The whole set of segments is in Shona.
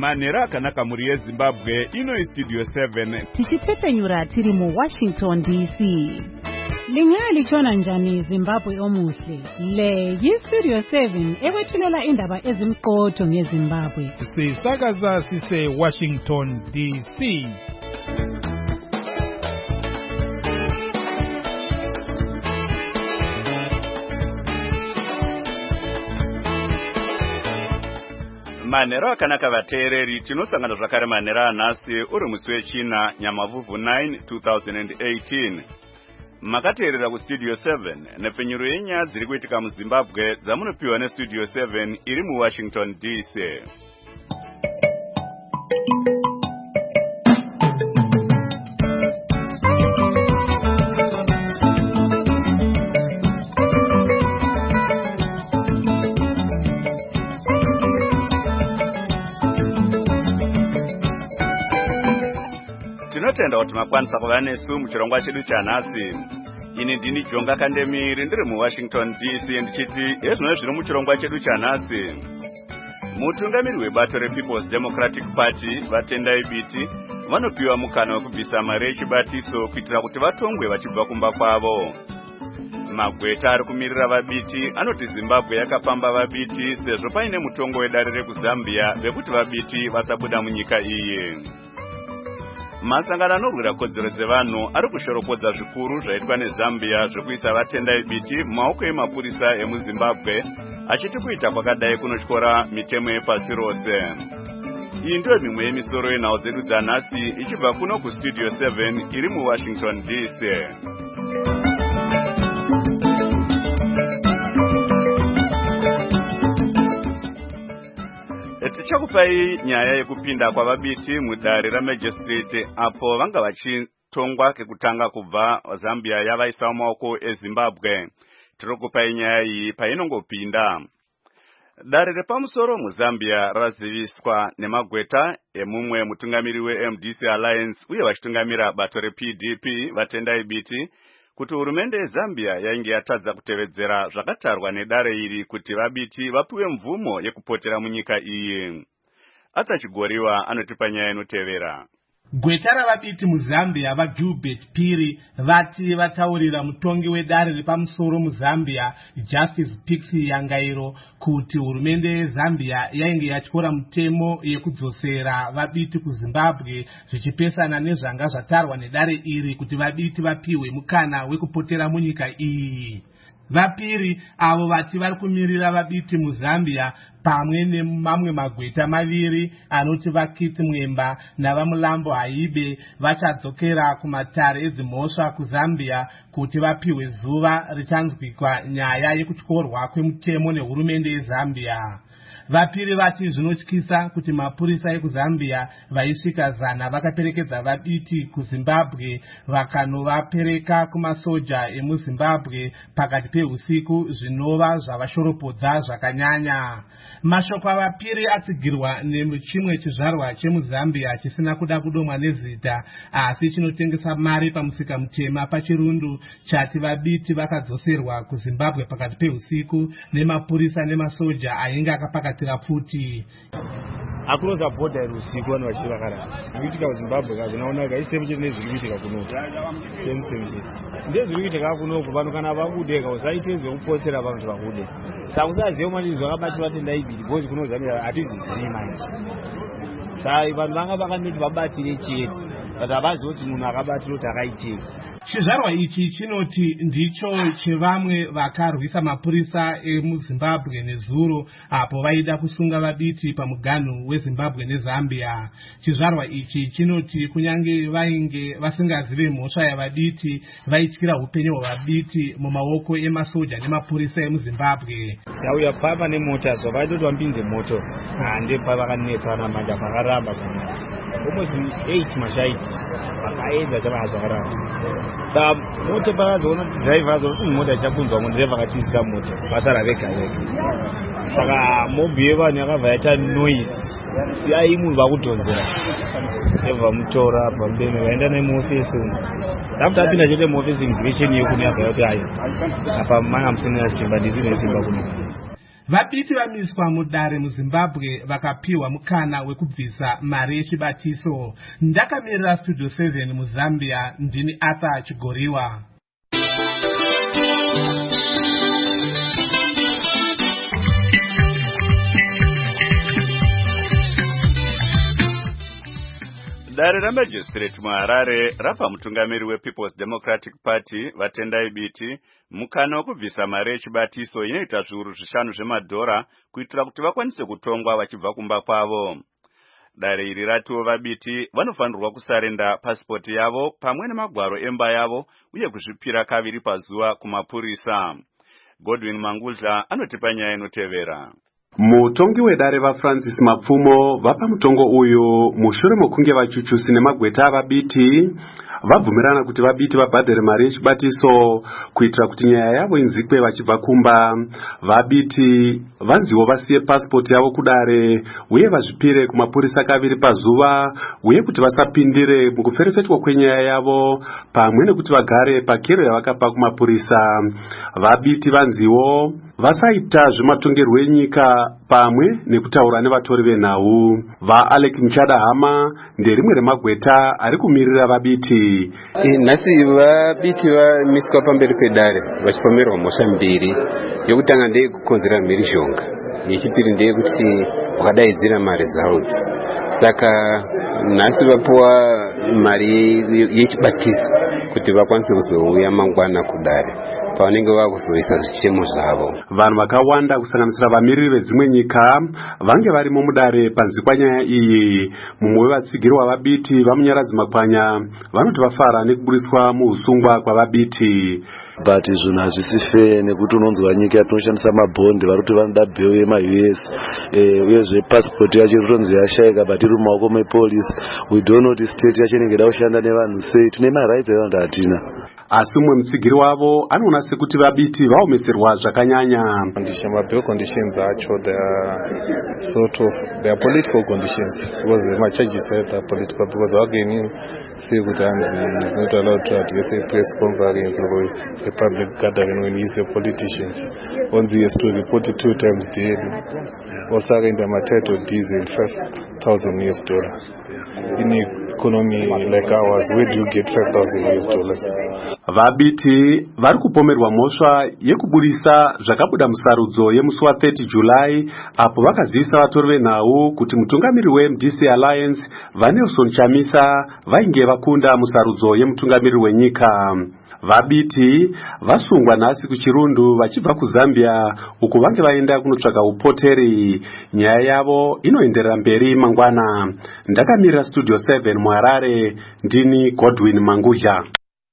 Manera akanaka muri yeZimbabwe ino Studio 7 tichitepenyura tiri mu Washington DC. Lingali chona njani Zimbabwe omuhle. Le Studio 7 ewethulela indaba ezimqotho ngeZimbabwe. Sisakaza sise Washington DC. Manero akanaka vateereri tinosangana zvakare manera anhasi uri musi wechina Nyamavhuvhu 9 2018. Makateerera kuStudio 7 nepfenyuro yenyaya dziri kuitika muZimbabwe dzamunopiwa neStudio 7 iri muWashington DC. Tinotenda kuti makwanisa kuva nesu muchirongwa chedu chanhasi. Ini ndini Jonga Kandemiri ndiri muWashington DC ndichiti hezvino zviri muchirongwa chedu chanhasi. Mutungamiri webato rePeople's Democratic Party vatendai biti vanopiwa mukana wekubvisa mari yechibatiso kuitira kuti vatongwe vachibva kumba kwavo. Magweta ari kumirira vabiti anoti Zimbabwe yakapamba vabiti sezvo paine mutongo wedare rekuZambia vekuti vabiti vasabuda munyika iyi. Masangano anorwira kodzero dzevanhu ari kushoropodza zvikuru zvaitwa neZambia zvekuisa vatendai biti mumaoko emapurisa emuZimbabwe achiti kuita kwakadai kunotyora mitemo yepasi rose. Iyi ndiyo mimwe yemisoro yenhau dzedu dzanhasi ichibva kuno kuStudio 7 iri muWashington DC. Tichakupai nyaya yekupinda kwavabiti mudare raMagistrate apo vanga vachitongwa kekutanga kubva Zambia yavaisa mumaoko eZimbabwe. Tirokupai nyaya iyi painongopinda. Dare repamusoro muZambia raziviswa nemagweta emumwe mutungamiri weMDC Alliance uye vachitungamira bato rePDP vatendai biti kuti hurumende yeZambia yainge yatadza kutevedzera zvakatarwa nedare iri kuti vabiti vapiwe mvumo yekupotera munyika iyi. Atachigoriwa anotipa nyaya inotevera. Gweta ravabiti muZambia vaGilbert Phiri vati vataurira mutongi wedare repamusoro muZambia Justice Pixie Yangairo kuti hurumende yeZambia yainge yatyora mutemo yekudzosera vabiti kuZimbabwe zvichipesana nezvanga zvatarwa nedare iri kuti vabiti vapiwe mukana wekupotera munyika iyi. Vapiri avo vati vari kumirira vabiti muZambia pamwe nemamwe magweta maviri anoti vaKiti Mwemba navaMulambo Haibe vachadzokera kumatare edzimhosva kuZambia kuti vapiwe zuva richanzwikwa nyaya yekutyorwa kwemutemo nehurumende yeZambia. Vapiri vati zvinotyisa kuti mapurisa ekuZambia vaisvika 100 vakaperekedza vabiti kuZimbabwe vakanovapereka kumasoja emuZimbabwe pakati peusiku zvinova zvavashoropodza zvakanyanya. Mashoko avapiri atsigirwa nechimwe chizvarwa chemuZambia chisina kuda kudomwa nezita asi chinotengesa mari pamusika mutema pachirundu chati vabiti vakadzoserwa kuZimbabwe pakati peusiku nemapurisa nemasoja ainge akapakatira pfuti. Across the border usiku vanhu vachivakara zvirikuitika kuZimbabwe kazvinaonaka isemu chete nezviri kuitika kunoku same chete ndezviri kuitika kunoku vanhu kana vakude kausaite zvekupotsera vanhu vakude saka kusaziva manje zvakabatwa vatendai biti because kunozamira hatizizii manje saka vanhu vanga vakanoti vabatire chete but havazivi kuti munhu akabatira kuti akaitika. Chizvarwa ichi chinoti ndicho chevamwe vakarwisa mapurisa emuZimbabwe nezuro apo vaida kusunga vabiti pamuganhu weZimbabwe neZambia. Chizvarwa ichi chinoti kunyange vainge vasingazive mhosva yavabiti vaityira upenyu hwavabiti mumaoko emasoja nemapurisa emuZimbabwe. Yauya papa nemota so vaitoti vapinze moto hande pavakanetsana manja pakaramba almost 8 mashaiti vakaedza chavakazvakaramba. Saka moto pakazoona kuti driver azoti mota ichakunzwa mudriver akatizisa moto basara vega vega. Saka mobi yevanhu yakabva yaita noise siyai munhu vakudhonzera ebva mutora pambeni vaenda nemuofisi umu sakuti apinda chete muofisi immigration yekune yabva yoti ayo apa manga musina chimba ndisi nesimba kuno. Vabiti vamiswa mudare muZimbabwe vakapiwa mukana wekubvisa mari yechibatiso. Ndakamirira Studio 7 muZambia, ndini Arthur Chigoriwa. Dare ramajistrate muHarare rapa mutungamiri wePeople's Democratic Party Vatendai Biti mukana wekubvisa mari yechibatiso inoita zviuru 5 zvemadhora kuitira kuti vakwanise kutongwa vachibva kumba kwavo. Dare iri ratiwo vabiti vanofanirwa kusarenda pasipoti yavo pamwe nemagwaro emba yavo uye kuzvipira kaviri pazuva kumapurisa. Godwin Mangudla anotipa nyaya inotevera. Mutongi wedare vaFrancis Mapfumo vapa mutongo uyu mushure mokunge vachuchusi nemagweta avabiti vabvumirana kuti vabiti vabhadhere mari yechibatiso kuitira kuti nyaya yavo inzikwe vachibva kumba. Vabiti vanziwo vasiye pasipoti yavo kudare uye vazvipire kumapurisa kaviri pazuva uye kuti vasapindire mukuferefetwa kwenyaya yavo pamwe nekuti vagare pakero yavakapa kumapurisa. Vabiti vanziwo vasaita zvematongerwo enyika pamwe nekutaura nevatori venhau. VaAlec Muchadahama nderimwe remagweta ari kumirira vabiti. Nhasi vabiti vamiswa pamberi pedare vachipomerwa mhosva mbiri. Yokutanga ndeyekukonzera mhirizhonga, yechipiri ndeyekuti vakadaidzira maresults. Saka nhasi vapuwa mari yechibatiso kuti vakwanise kuzouya mangwana kudare pavanenge vakuzoisa zvichemo zvavo. Vanhu vakawanda kusanganisira vamiriri vedzimwe nyika vange varimo mudare panzikwa nyaya iyi. Mumwe wevatsigiri wavabiti vamunyaradzi Makwanya vanoti vafara nekuburiswa muusungwa kwavabiti. But zvinhu hazvisi fair nekuti unonzwa nyika yatinoshandisa mabhondi varikuti vanoda bheu yemaUS uyezve pasipoti yacho iritonzi yashayika but iri mumaoko mepolisi. We don't know kuti state yacho inenge ida kushanda nevanhu sei. Tine marights evanhu hatina. Asi mumwe mutsigiri wavo anoona sekuti vabiti vaomeserwa zvakanyanya. Bail conditions acho they are political conditions because the charges said are political because again say kuti is not allowed to address a press conference or a public gathering when he's a politician. Once he has to report it 2 times daily or surrender my title deeds in $5,000. In economy like ours, where do you get $5,000? Vabiti vari kupomerwa mhosva yekuburisa zvakabuda musarudzo yemusi wa30 July apo vakazivisa vatori venhau kuti mutungamiri weMDC Alliance vaNelson Chamisa vainge vakunda musarudzo yemutungamiri wenyika. Vabiti vasungwa nhasi kuchirundu vachibva kuZambia uku vange vaenda kunotsvaga upoteri. Nyaya yavo inoenderera mberi mangwana. Ndakamirira Studio 7 muHarare, ndini Godwin Mangudla.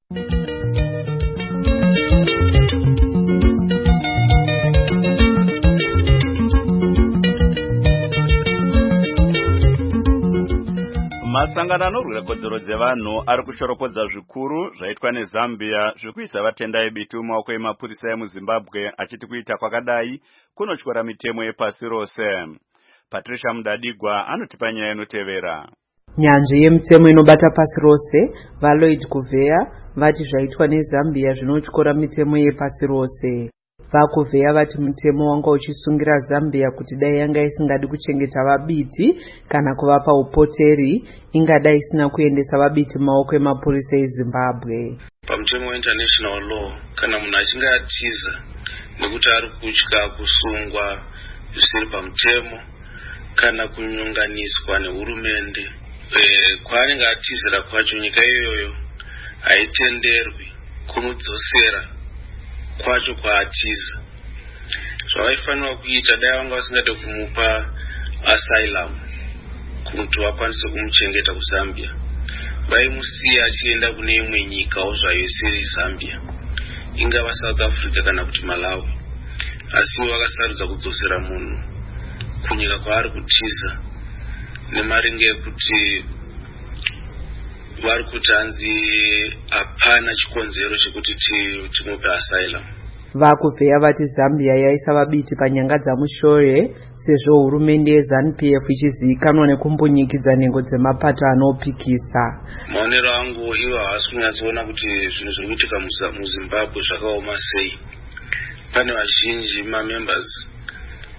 Masangano anorwira kodzero dzevanhu ari kushoropodza zvikuru zvaitwa neZambia zvekuisa vatendai biti mumaoko emapurisa emuZimbabwe achiti kuita kwakadai kunotyora mitemo yepasi rose. Patricia Mudadigwa anotipa nyaya inotevera. Nyanzvi yemitemo inobata pasi rose, vaLloyd Kuveya vati zvaitwa neZambia zvinotyora mitemo yepasi rose. VaKuveya vati mutemo wanga uchisungira Zambia kuti dai yanga isingadi kuchengeta vabiti kana kuvapa upoteri, ingadai isina kuendesa vabiti maoko emapurisa eZimbabwe. Pamutemo weInternational law, kana munhu achinge atiza nekuti ari kutya kusungwa zvisiri pamutemo kana kunyonganiswa nehurumende, kwaanenge atizira kwacho nyika iyoyo haitenderwi kumudzosera kwacho kwaatiza. Zvavaifanira kuita dai vanga vasingade kumupa asylum kuti vakwanise kumuchengeta kuZambia, vaimusiya achienda kune imwe nyikawo zvayo isiri Zambia, ingava South Africa kana kuti Malawi. Asi vakasarudza kudzosera munhu kunyika kwaari kutiza nemaringe ekuti vari kuti hanzi hapana chikonzero chekuti timupe asylum. VaKuveya vati Zambia yaisa vabiti panyanga dzamushore sezvo hurumende yeZANU-PF ichizivikanwa nekumbunyikidzwa nhengo dzemapato anopikisa. Maonero angu ivo havasi kunyatsoona kuti zvinhu zviri kuitika muZimbabwe zvakaoma sei. Pane vazhinji mamembers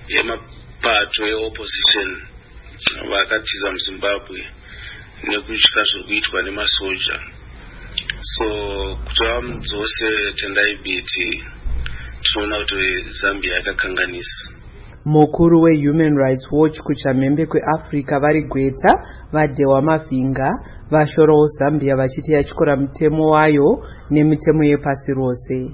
yemapato eopposition vakatiza muZimbabwe nekutya zvirikuitwa nemasoja. So kuti vamudzose Tendai Biti tinoona kuti Zambia yakakanganisa. Mukuru weHuman Rights Watch kuchamhembe kweAfrica vari Gweta vaDhewa Mavhinga vashorawo Zambia vachiti yatyora mutemo wayo nemitemo yepasi rose.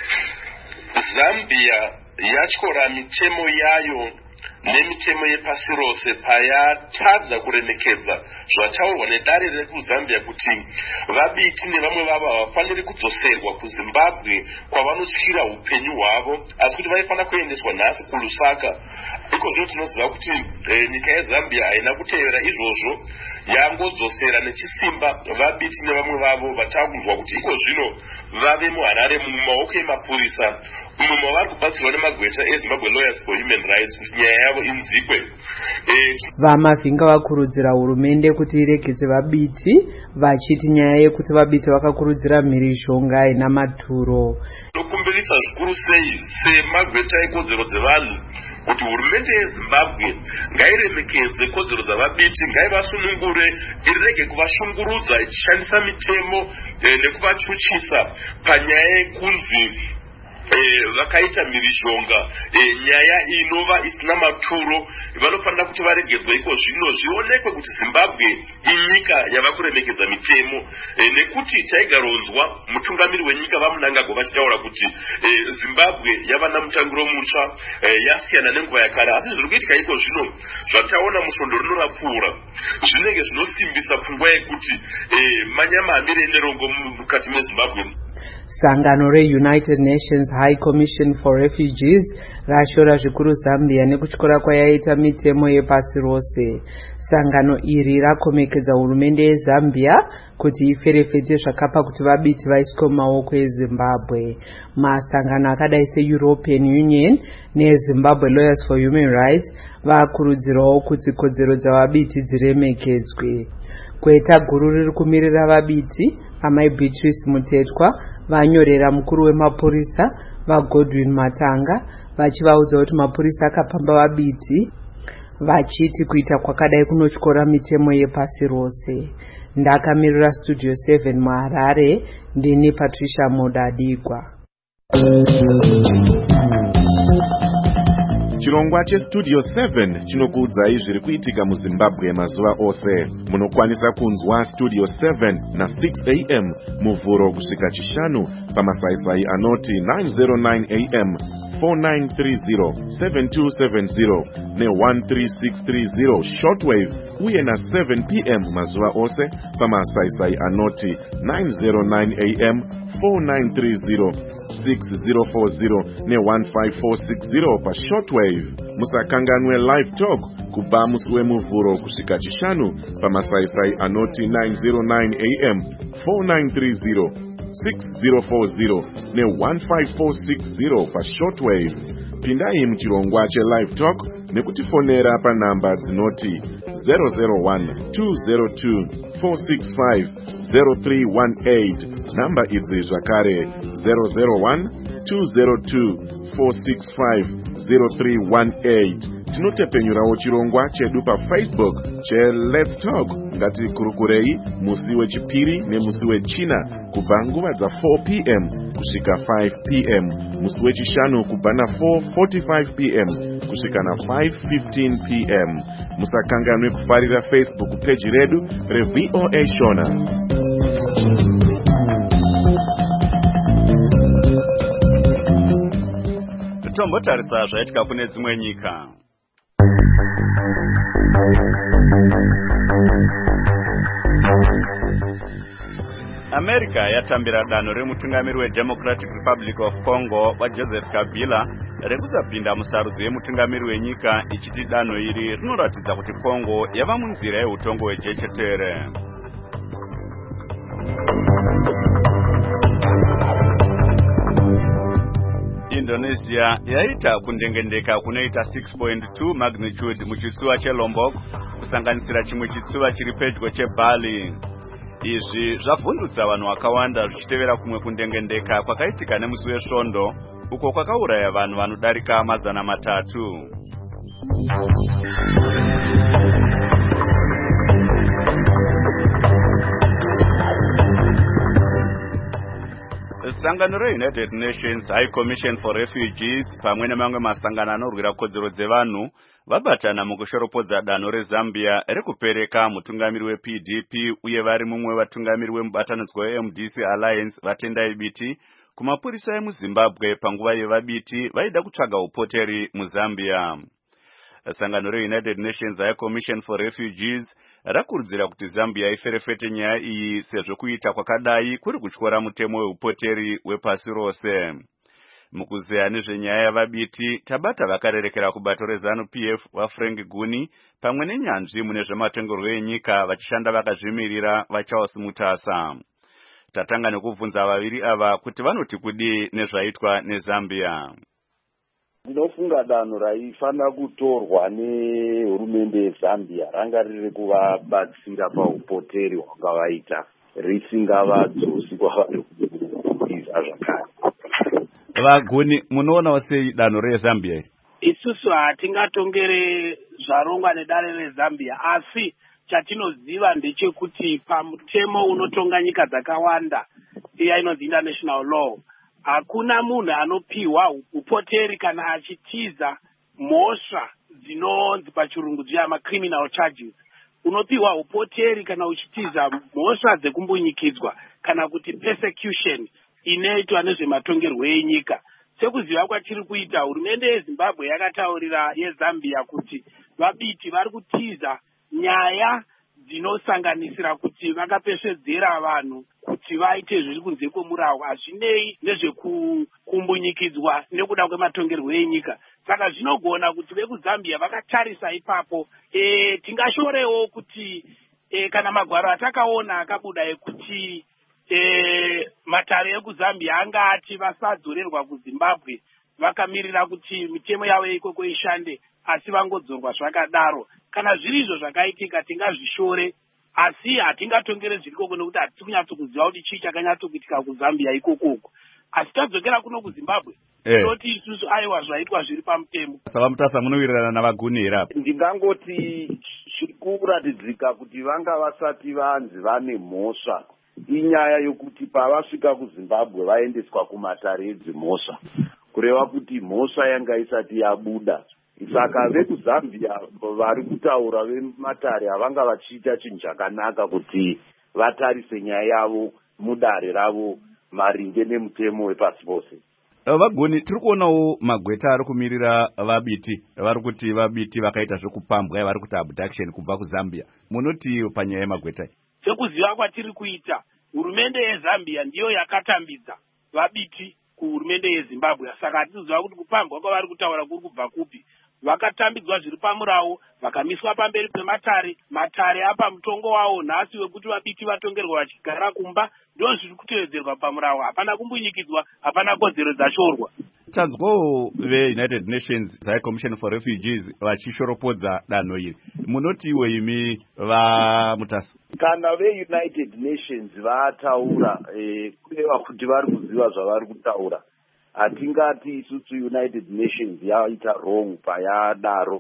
Zambia yatyora mitemo yayo nemitemo yepasi rose payatadza kuremekedza zvataurwa nedare rekuZambia kuti vabiti nevamwe vavo havafaniri kudzoserwa kuZimbabwe kwavanotyira upenyu hwavo, asi kuti vaifanira kuendeswa nhasi kuLusaka. Ikozvo tinoziva kuti nyika yeZambia haina kutevera izvozvo, yangodzosera nechisimba vabiti nevamwe vavo vatakunzwa kuti iko zvino vave muHarare mumaoko emapurisa, umwe mavari kubatsirwa nemagweta eZimbabwe Lawyers for Human Rights kuti nyaya yavo inzikwe. VaMavhinga vakurudzira hurumende kuti iregedze vabiti, vachiti nyaya yekuti vabiti vakakurudzira mhirizhonga haina maturo. Tokumbirisa zvikuru sei semagweta ekodzero dzevanhu kuti hurumende yeZimbabwe ngairemekedze kodzero dzavabiti, ngaivasunungure, irege kuvashungurudza ichishandisa mitemo nekuvachuchisa panyaya yekunzi vakaita mhirizhonga, nyaya inova isina maturo. Vanofanira kuti varegedzwe iko zvino zvionekwe kuti Zimbabwe inyika yava kuremekedza mitemo, nekuti taigaronzwa mutungamiri wenyika vaMnangagwa vachitaura kuti Zimbabwe yava namutangiro mutsva, yasiyana nenguva yakare. Asi zviri kuitika iko zvino zvataona musvondo rinorapfuura zvinenge zvinosimbisa pfungwa yekuti manyama hamire nerongo mukati meZimbabwe. Sangano reUnited Nations High Commission for Refugees rashora zvikuru Zambia nekutyora kwayaita mitemo yepasi rose. Sangano iri rakomekedza hurumende yeZambia kuti iferefete zvakapa kuti vabiti vaiswe mumaoko eZimbabwe. Masangano akadai seEuropean Union neZimbabwe Lawyers for Human Rights vakurudzirawo kuti kodzero dzavabiti dziremekedzwe. Gweta guru riri kumirira vabiti amai Beatrice Mutetwa vanyorera mukuru wemapurisa vaGodwin Matanga vachivaudza kuti mapurisa akapamba vabiti vachiti kuita kwakadai kunotyora mitemo yepasi rose. Ndakamirira Studio 7 muHarare, ndini Patricia Modadigwa. Chirongwa cheStudio 7 chinokuudzai zviri kuitika muZimbabwe mazuva ose. Munokwanisa kunzwa Studio 7 na 6 am muvhuro kusvika chishanu pamasaisai anoti 909 am, 4930, 7270 ne13630 shortwave, uye na 7 pm mazuva ose pamasaisai anoti 909 am, 4930, 6040 ne15460 pa shortwave. Musakanganwe live talk kubva musi wemuvhuro kusvika chishanu pamasaisai anoti 909 am, 4930, 6040 ne15460 pa shortwave. Pindai muchirongwa chelive talk nekutifonera panhamba dzinoti 001-202-465-0318. Namba idzi zvakare 001-202-465-0318. Tinotepenyurawo chirongwa chedu paFacebook cheLet's Talk. Ngatikurukurei musi wechipiri nemusi wechina kubva nguva dza4 pm kusvika 5 pm, musi wechishanu kubva na4:45 pm kusvika na5:15 pm. Musakanganwe kufarira Facebook page redu reVOA Shona. Tombotarisa zvaitika kune dzimwe nyika. America yatambira danho remutungamiri weDemocratic Republic of Congo waJoseph Kabila rekusapinda musarudzo yemutungamiri wenyika, ichiti danho iri rinoratidza kuti Congo yava munzira yeutongo hwejechetere. Indonesia yaita kundengendeka kunoita 6.2 magnitude muchitsuva cheLombok, kusanganisira chimwe chitsuva chiri pedyo cheBali. Izvi zvavhundutsa vanhu vakawanda zvichitevera kumwe kundengendeka kwakaitika nemusi wesvondo uko kwakauraya vanhu vanodarika 300. Sangano reUnited Nations High Commission for Refugees pamwe nemamwe masangano anorwira kodzero dzevanhu vabatana mukushoropodza danho reZambia rekupereka mutungamiri wePDP uye vari mumwe vatungamiri wemubatanidzwa weMDC Alliance vatendai biti kumapurisa emuZimbabwe panguva yevabiti vaida kutsvaga upoteri muZambia. Sangano reUnited Nations High Commission for Refugees rakurudzira kuti Zambia iferefete nyaya iyi sezvo kuita kwakadai kuri kutyora mutemo weupoteri wepasi rose. Mukuzeya nezvenyaya yavabiti tabata vakarerekera kubato reZANU-PF vaFrank Guni pamwe nenyanzvi mune zvematongerwo enyika vachishanda vakazvimirira vaCharles Mutasa. Tatanga nekubvunza vaviri ava kuti vanoti kudii nezvaitwa neZambia. Ndinofunga danho raifanira kutorwa nehurumende yeZambia ranga riri kuvabatsira paupoteri hwakavaita risingavadzosi kwavari kuiza zvakare. Vaguni, munoonawo sei danho reZambia? Isusu hatingatongere zvarongwa nedare reZambia, asi chatinoziva ndechekuti pamutemo unotonga nyika dzakawanda iya inonzi international law, hakuna munhu anopiwa upoteri kana achitiza mhosva dzinonzi pachirungu dziyama criminal charges. Unopiwa upoteri kana uchitiza mhosva dzekumbunyikidzwa kana kuti persecution inoitwa nezvematongerwo enyika. Sekuziva kwatiri kuita, hurumende yeZimbabwe yakataurira yeZambia kuti vabiti vari kutiza nyaya dzinosanganisira kuti vakapesvedzera vanhu kuti vaite zviri kunze kwemurawo, hazvinei nezvekumbunyikidzwa nekuda kwematongerwo enyika. Saka zvinogona kuti vekuZambia vakatarisa ipapo. Tingashorewo kuti kana magwaro atakaona akabuda ekuti matare ekuZambia angati vasadzorerwa kuZimbabwe vakamirira kuti mitemo yavo ikoko ishande, asi vangodzorwa zvakadaro. Kana zviri izvo zvakaitika tingazvishore, asi hatingatongere zvirikoko nekuti hatisi kunyatsokuziva kuti chii chakanyatsokuitika kuZambia ikokoko. Asi tadzokera kuno kuZimbabwe toti isusu aiwa zvaitwa zviri pamutemo. Saka Mutasa munowirirana navaguni here apa? Ndingangoti zviri kuratidzika kuti vanga vasati vanzi vane mhosva inyaya yokuti pavasvika kuZimbabwe vaendeswa kumatare edzimhosva, kureva kuti mhosva yanga isati yabuda. Saka vekuZambia vari kutaura vematare havanga vachiita chinhu chakanaka kuti vatarise nyaya yavo mudare ravo maringe nemutemo wepasi pose. Vaguni, tiri kuonawo magweta ari kumirira vabiti vari kuti vabiti vakaita zvekupambwa vari kuti abduction kubva kuZambia. Munoti panyaya yemagweta iyi? Sekuziva kwatiri kuita, hurumende yeZambia ndiyo yakatambidza vabiti kuhurumende yeZimbabwe. Saka hatiziva kuti kupambwa kwavari kutaura kuri kubva kupi. Vakatambidzwa zviri pamurawo, vakamiswa pamberi pematare, matare apa mutongo wavo nhasi wekuti vabiti vatongerwa vachigara kumba, ndo zviri kutevedzerwa pamurawo. Hapana kumbunyikidzwa, hapana kodzero dzashorwa. Tanzwawo veUnited Nations High Commission for Refugees vachishoropodza danho iri. Munoti iwe imi vaMutasa? Kana veUnited Nations vataura kureva kuti vari kuziva zvavari kutaura, hatingati isusu United Nations yaita wrong payadaro.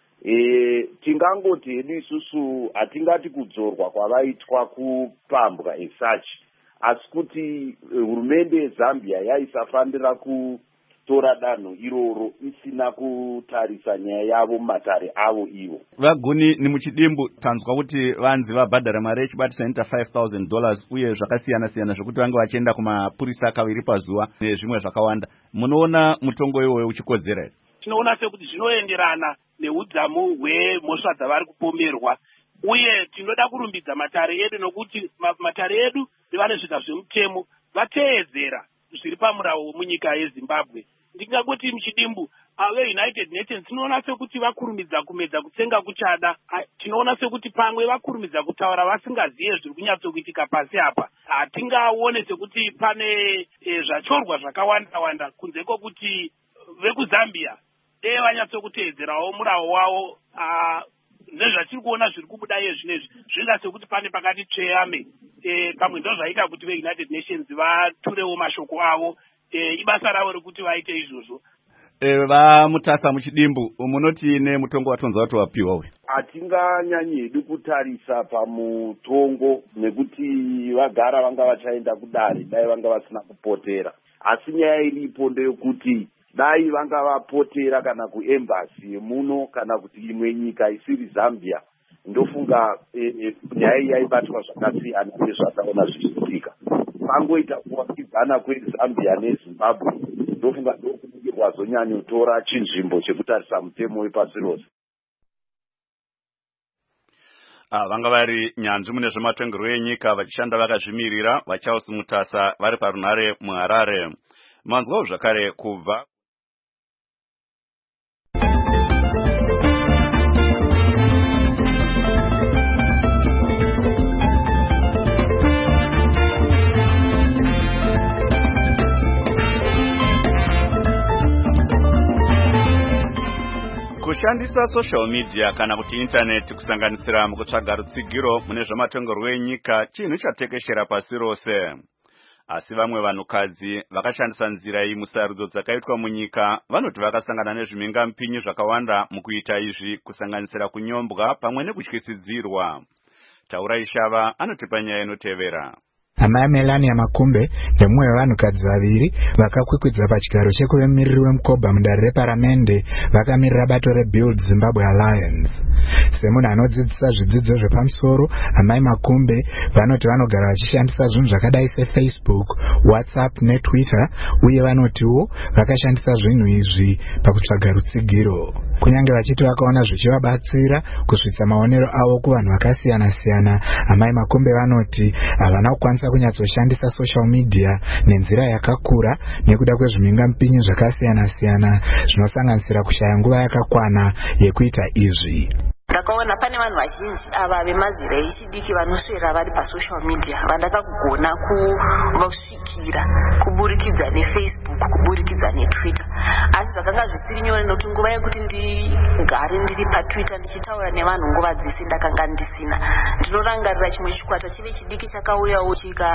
Tingangoti hedu isusu hatingati kudzorwa kwavaitwa kupambwa esuch, asi kuti hurumende yeZambia yaisafanira kutora danho iroro isina kutarisa nyaya yavo mumatare avo ivo. Vaguni, ni muchidimbu tanzwa kuti vanzi vabhadhara mari yechibatisa inoita $5,000 uye zvakasiyana-siyana zvekuti vange vachienda kumapurisa kaviri pazuva nezvimwe zvakawanda. Munoona mutongo iwoyo uchikodzera here? Tinoona sekuti zvinoenderana neudzamu hwemhosva dzavari kupomerwa, uye tinoda kurumbidza matare edu nokuti matare edu nevane zvika zvemutemo vateedzera zviri pamurawo munyika yeZimbabwe. Ndingangoti muchidimbu veUnited Nations tinoona sekuti vakurumidza kumedza kutsenga kuchada. Tinoona sekuti pamwe vakurumidza kutaura vasingaziye zviri kunyatsokuitika pasi apa. Hatingaone sekuti pane zvachorwa zvakawanda-wanda kunze kwokuti vekuZambia vanyatsokuteedzerawo murawo wavo. Nezvatiri kuona zviri kubuda iye zvinezvi zvinga sekuti pane pakati tsveyame. Pamwe ndo zvaita kuti veUnited Nations vaturewo mashoko avo. Ibasa ravo rekuti vaite izvozvo. vamutasa muchidimbu munoti nemutongo watonza wati wapiwa we? Hatinganyanyedu kutarisa pamutongo nekuti vagara vanga vachaenda kudare dai vanga vasina kupotera, asi nyaya iripo ndeyekuti dai vanga vapotera kana kuembasi yemuno kana kuti imwe nyika isiri Zambia, ndofunga nyaya iyi yaibatwa zvakasiyana nezvataona zvichiitika. Pangoita kuvakidzana kweZambia neZimbabwe, ndofunga ndokunenge kwazonyanyotora chinzvimbo chekutarisa mutemo wepasi rose. Vanga vari nyanzvi mune zvematongerwo enyika vachishanda vakazvimirira vaCharles Mutasa vari parunhare muHarare. Manzwawo zvakare kubva kushandisa social media kana kuti internet kusanganisira mukutsvaga rutsigiro mune zvematongerwo enyika chinhu chatekeshera pasi rose. Asi vamwe vanhukadzi vakashandisa nzira iyi musarudzo dzakaitwa munyika vanoti vakasangana nezvimingampinyi zvakawanda mukuita izvi, kusanganisira kunyombwa pamwe nekutyisidzirwa. Taura Ishava anotipa nyaya inotevera. Amai Melania Makumbe nemumwe wevanhukadzi vaviri vakakwikwidza pachigaro chekuve mumiriri wemukoba mudare reparamende vakamirira bato reBuild Zimbabwe Alliance. Semunhu anodzidzisa zvidzidzo zvepamusoro, amai Makumbe vanoti vanogara vachishandisa zvinhu zvakadai seFacebook, WhatsApp neTwitter, uye vanotiwo vakashandisa zvinhu izvi pakutsvaga rutsigiro. Kunyange vachiti vakaona zvichivabatsira kusvitsa maonero avo kuvanhu vakasiyana-siyana, amai Makumbe vanoti havana kukwanisa kunyatsoshandisa social media nenzira yakakura nekuda kwezvimingampinyi zvakasiyana-siyana zvinosanganisira kushaya nguva yakakwana yekuita izvi. Ndakaona pane vanhu vazhinji ava vemazera echidiki vanoswera vari pasocial media vandakagona kuvasvikira kuburikidza neFacebook, kuburikidza neTwitter. Asi zvakanga zvisiri nyore nokuti nguva yekuti ndigare ndiri paTwitter ndichitaura nevanhu nguva dzese ndakanga ndisina. Ndinorangarira chimwe chikwata chive chidiki chakauyawo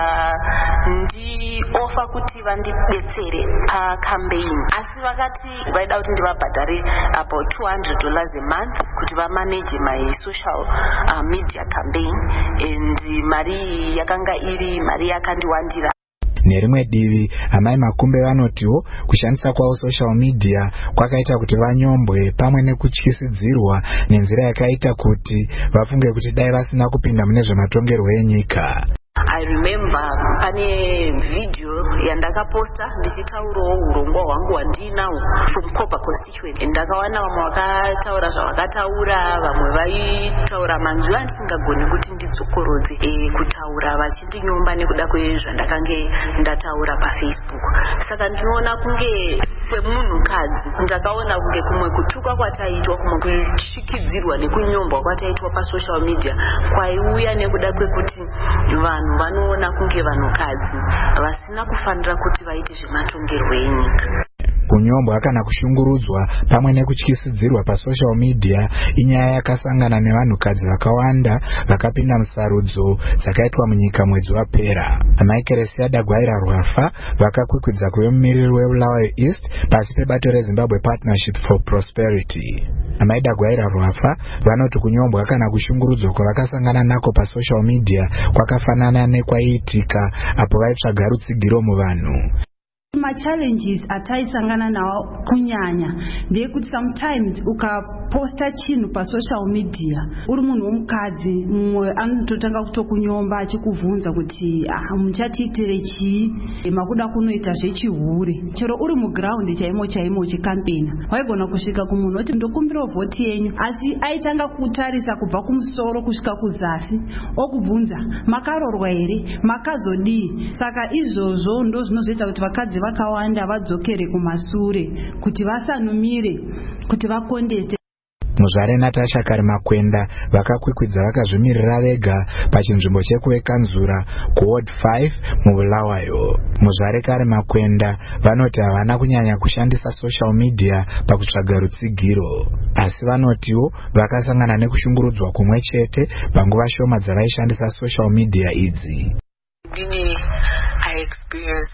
chikandiofa kuti vandibetsere pacampaign. Asi vakati vaida kuti ndivabhadhare about $200 a month kuti vamanage my social media campaign, and mari yakanga iri mari yakandiwandira. Nerimwe divi, amai Makumbe vanotiwo kushandisa kwavo social media kwakaita kuti vanyombwe pamwe nekutyisidzirwa nenzira yakaita kuti vafunge kuti dai vasina kupinda mune zvematongerwo enyika. I remember pane video yandakaposta ndichitaurawo urongwa hwangu hwandinawo from Koba constituency. Ndakawana vamwe vakataura zvavakataura, vamwe vaitaura manzwi andisingagoni kuti ndidzokorodze kutaura vachindinyomba nekuda kwezvandakange ndataura paFacebook. Saka ndinoona kunge semunhukadzi ndakaona kunge kumwe kutuka kwataitwa, kumwe kushikidzirwa nekunyombwa kwataitwa pasocial media kwaiuya nekuda kwekuti vanhu vanoona kunge vanhukadzi vasina kufanira kuti vaite zvematongerwo enyika. Kunyombwa kana kushungurudzwa pamwe nekutyisidzirwa pasocial media inyaya yakasangana nevanhukadzi vakawanda vakapinda musarudzo dzakaitwa munyika mwedzi wapera. Amai Keresia Dagwaira Rwafa vakakwikwidza kuve mumiriri weBulawayo East pasi pebato reZimbabwe Partnership for Prosperity. Amai Dagwaira Rwafa vanoti kunyombwa kana kushungurudzwa kwavakasangana nako pasocial media kwakafanana nekwaiitika apo vaitsvaga rutsigiro muvanhu. Ma-challenges ataisangana nawo kunyanya ndeyekuti sometimes ukaposta chinhu pasocial media uri munhu womukadzi, mumwe anototanga kutokunyomba achikuvhunza kuti muchatiitire chii, makuda kunoita zvechihure. Chero uri muground chaimo chaimo uchikampena waigona kusvika kumunhu oti ndokumbira vhoti yenyu, asi aitanga kutarisa kubva kumusoro kusvika kuzasi okubvunza makarorwa here, makazodii. Saka izvozvo ndo zvinozoita kuti vakadzi vakawanda vadzokere kumasure kuti vasanumire kuti vakondese. Muzvare Natasha Karimakwenda vakakwikwidza vakazvimirira vega pachinzvimbo chekuvekanzura kuWard 5 muBulawayo. Muzvare Karimakwenda vanoti havana kunyanya kushandisa social media pakutsvaga rutsigiro, asi vanotiwo vakasangana nekushungurudzwa kumwe chete panguva shoma dzavaishandisa social media idzi. I experienced it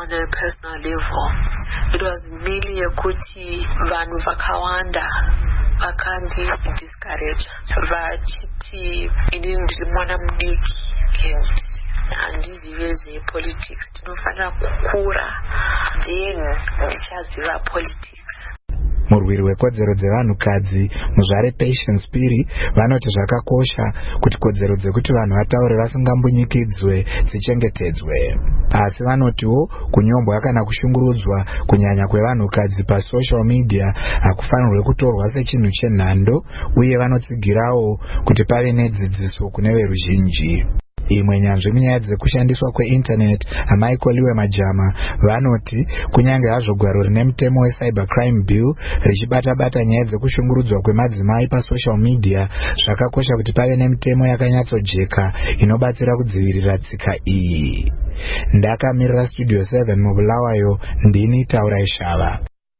on a personal level. It was merely yekuti vanhu vakawanda vakandi discourage vachiti inini ndiri mwana mudiki handizive zvepolitics, tinofanira kukura then ndichaziva politics. Murwiri wekodzero dzevanhukadzi muzvare Patience Piri vanoti zvakakosha kuti kodzero dzekuti vanhu vataure vasingambunyikidzwe dzichengetedzwe. Asi vanotiwo kunyombwa kana kushungurudzwa kunyanya kwevanhukadzi pasocial media hakufanirwe kutorwa sechinhu chenhando, uye vanotsigirawo kuti pave nedzidziso kune veruzhinji. Imwe nyanzvi munyaya dzekushandiswa kweinternet amaikoliwe majama vanoti kunyange hazvo gwaro rine mutemo weCybercrime Bill richibata-bata nyaya dzekushungurudzwa kwemadzimai pasocial media, zvakakosha kuti pave nemitemo yakanyatsojeka inobatsira kudzivirira tsika iyi. Ndakamirira Studio 7 mubulawayo, ndini Taurai Shava.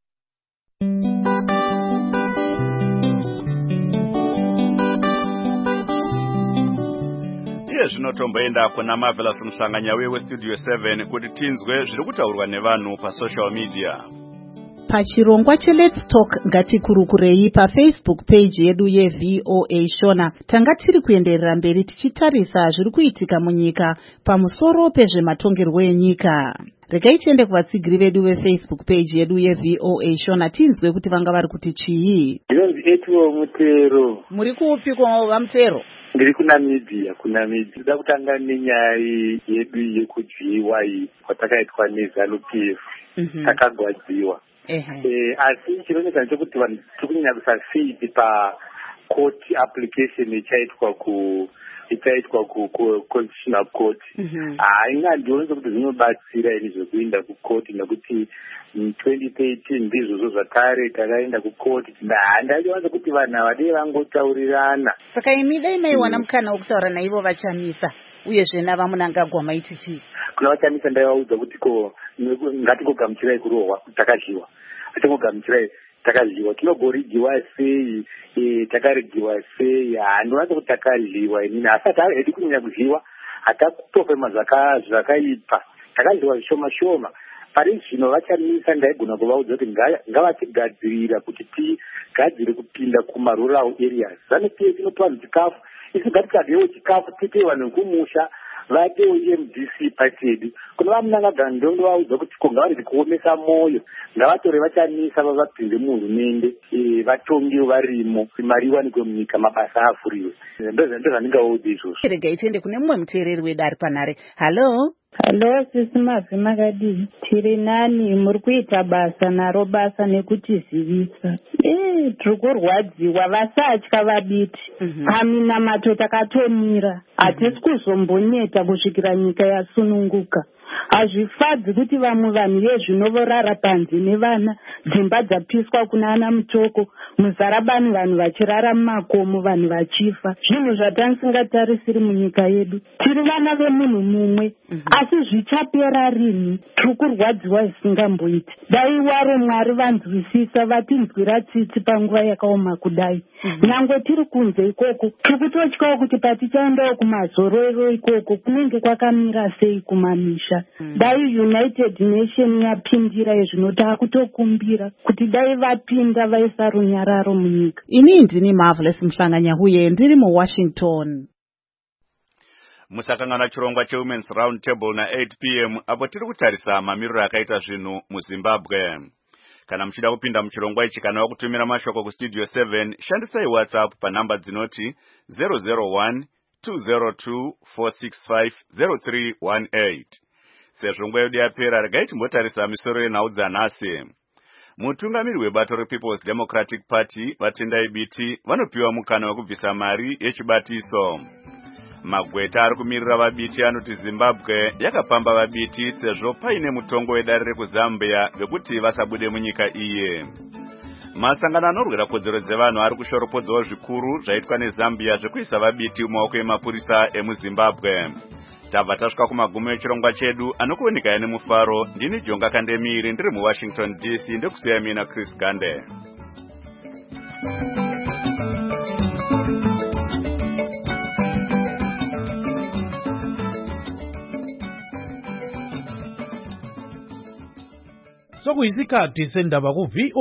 Zvinotomboenda kuna Marvelous Musanganya weStudio 7 kuti tinzwe zviri kutaurwa nevanhu pasocial media. Pachirongwa cheLet's Talk ngatikurukurei paFacebook page yedu yeVOA Shona tanga tiri kuenderera mberi tichitarisa zviri kuitika munyika pamusoro pezvematongerwo enyika. Regai tiende kuvatsigiri vedu veFacebook page yedu yeVOA Shona tinzwe kuti vanga vari kuti chii. Ndinonzi Etwo Mutero. Muri kuupi kwa Mutero? Ndiri kuNamibia. Kuda kutanga nenyaya yedu yekudyiwa iyi kwatakaitwa neZANU-PF. Takagwadziwa. Asi chinooneka ndechekuti vanhu tiri kunyanya kusafiti pacourt application ichaitwa kuconstitutional court. Ingandiona kuti zvinobatsira ini zvekuenda kucourt nekuti 2013 ndizvozvo zvakare takaenda kucourt. Ndachiwanza kuti vanhu havadei vangotaurirana. Saka imi dai maiwana mukana wekutaura naivo vachamisa uyezve navamunangagwa maiti chii? Kuna vachamisa ndaivaudza kuti ngatingogamuchirai kurohwa takadliwa, atingogamuchirai takadliwa, tinogorigiwa sei, takarigiwa sei. Ndinowanza kuti takadliwa inini, asi hatidi kunyanya kudliwa, hatakutofema zvakaipa, takadliwa zvishoma shoma. Pari zvino vachamisa ndaigona kuvaudza kuti ngavatigadzirira kuti tigadzire kupinda kumarural areas. ZANU-PF inopa vanhu chikafu, isu ngatikadyewo chikafu tipe vanhu kumusha vatewo EMDC pachedu. Kuna vamunangagara ndondovaudza kuti ngavarege kuomesa moyo, ngavatore vachamisa vavapinde muhurumende, vatongewo varimo, mari iwanikwe munyika, mabasa avhuriwe. Ndozvandingaudza izvozvo. Regai tiende kune mumwe muteereri wedu ari panhare. Halo. Halo, sisi Mavhi makadii? Tiri nani, muri kuita basa naro basa nekutizivisa. Tiri kurwadziwa, vasatya vabiti. Paminamato takatomira. Hatisi kuzombonyeta kusvikira nyika yasununguka. Hazvifadzi kuti vamwe vanhu yezvinovorara panze nevana, dzimba dzapiswa kuna ana Mutoko, muzarabani vanhu vachirara mumakomo, vanhu vachifa. Zvinhu zvatanisingatarisi munyika yedu. Tiri vana vemunhu mumwe, asi zvichapera rini? Tiri kurwadziwa zvisingamboiti. Dai waro Mwari vanzwisisa, vatinzwira tsitsi panguva yakaoma kudai. Nyangwe tiri kunze ikoko, tiri kutotyawo kuti patichaendawo kumazororo ikoko kunenge kwakamira sei kumamisha. Dai United Nation yapindira izvinota kutokumbira kuti dai vapinda vaisa runyararo munyika. Ini ndini Marvelous Musanganya huye ndiri muWashington. Musakangana chirongwa cheWomen's Round Table na 8 p.m. apo tiri kutarisa mamiriro akaita zvinhu muZimbabwe. Kana muchida kupinda muchirongwa ichi kana wakutumira mashoko kuStudio 7, shandisai WhatsApp panhamba dzinoti 001 202 465 0318. Sezvo nguva yedu yapera, regai timbotarisa misoro yenhau dzanhasi. Mutungamiri webato rePeople's Democratic Party Vatendai Biti vanopiwa mukana wekubvisa mari yechibatiso. Magweta ari kumirira vabiti anoti Zimbabwe yakapamba vabiti sezvo paine mutongo wedare rekuZambia wekuti vasabude munyika iye. Masangano anorwira kodzero dzevanhu ari kushoropodzawo zvikuru zvaitwa neZambia zvekuisa vabiti mumaoko emapurisa emuZimbabwe. Tabva tasvika kumagumo echirongwa chedu, anokuonekaya nemufaro. Ndini Jonga Kandemiri ndiri muWashington DC, ndekusiya mina Chris Gande. sokuyisikhathi sendaba ku